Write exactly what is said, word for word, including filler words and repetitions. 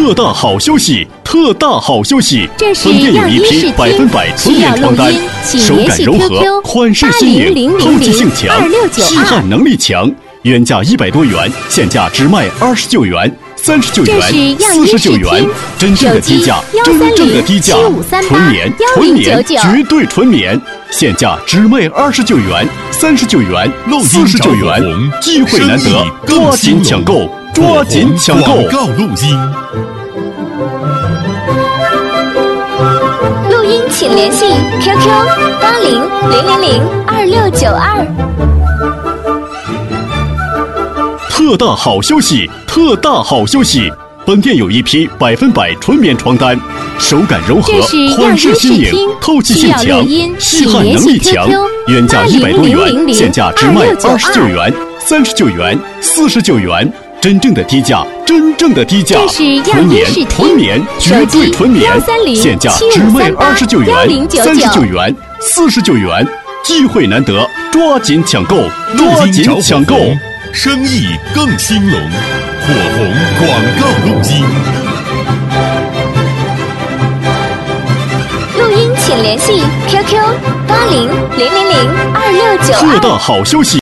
特大好消息！特大好消息！ 这是本店有一样衣饰批百分百纯棉床单，手感柔和，款式新颖，透气性强，吸汗能力强。原价一百多元，现价只卖二十九元、三十九元、四十九元，真正的低价，真正的低价，纯棉，纯棉，绝对纯棉，现价只卖二十九元、三十九元、四十九元，机会难得，抓紧抢购，抓紧抢购！ 广告录音， 录音请联系 Q Q 八零零零零二六九二。 特大好消息！特大好消息！本店有一批百分百纯棉床单，手感柔和，款式新颖，透气性强，吸汗能力强。原价一百多元，现价只卖二十九元、三十九元、四十九元，真正的低价，真正的低价，纯棉，纯棉，绝对纯棉，现价只卖二十九元、三十九元、四十九元，机会难得，抓紧抢购，抓紧抢购！ 生意更兴隆，火红广告录音。 录音请联系 Q Q 八零零零零二六九二。 特大好消息！